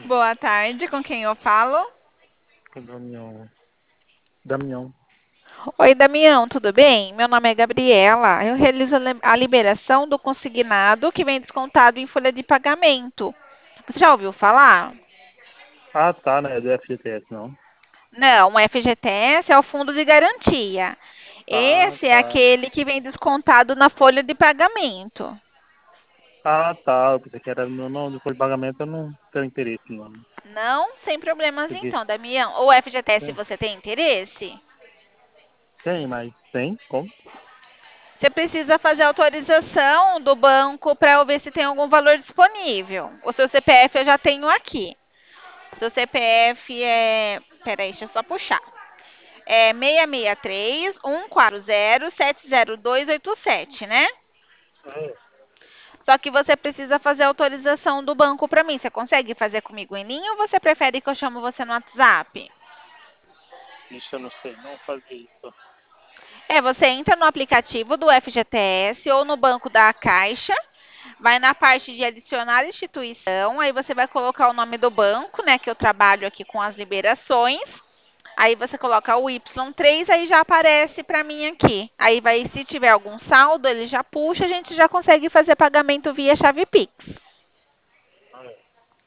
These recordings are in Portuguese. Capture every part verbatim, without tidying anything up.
Boa tarde, com quem eu falo? Com Damião. Damião. Oi, Damião, tudo bem? Meu nome é Gabriela. Eu realizo a li- a liberação do consignado que vem descontado em folha de pagamento. Você já ouviu falar? Ah, tá, né? Do F G T S, não. Não, o F G T S é o fundo de garantia. Ah, Esse é tá. aquele que vem descontado na folha de pagamento. Ah, tá. Eu pensei que era meu nome. Depois de pagamento eu não tenho interesse, não. Não, sem problemas Porque então, Damião. O F G T S tem, você tem interesse? tem, mas tem? Como? Você precisa fazer autorização do banco para eu ver se tem algum valor disponível. O seu C P F eu já tenho aqui. Seu C P F é. Peraí, deixa eu só puxar. É seis seis três, um quatro zero, sete zero dois oito sete, né? É. Só que você precisa fazer autorização do banco para mim. Você consegue fazer comigo em linha ou você prefere que eu chamo você no WhatsApp? Isso eu não sei, não fazer isso. É, você entra no aplicativo do F G T S ou no banco da Caixa, vai na parte de adicionar instituição, aí você vai colocar o nome do banco, né, que eu trabalho aqui com as liberações. Aí você coloca o Y três, aí já aparece para mim aqui. Aí vai, se tiver algum saldo, ele já puxa, a gente já consegue fazer pagamento via chave Pix. Ah, é.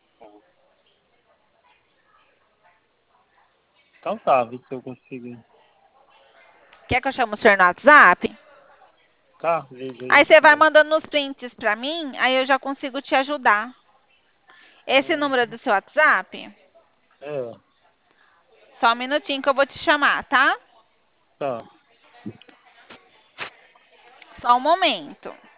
Então tá, vê se eu consigo. Quer que eu chame o senhor no WhatsApp? Tá, veja Aí aí. você vai Bom. mandando os prints para mim, aí eu já consigo te ajudar. Esse Hum, número é do seu WhatsApp? É, Só um minutinho que eu vou te chamar, tá? tá. Só um momento.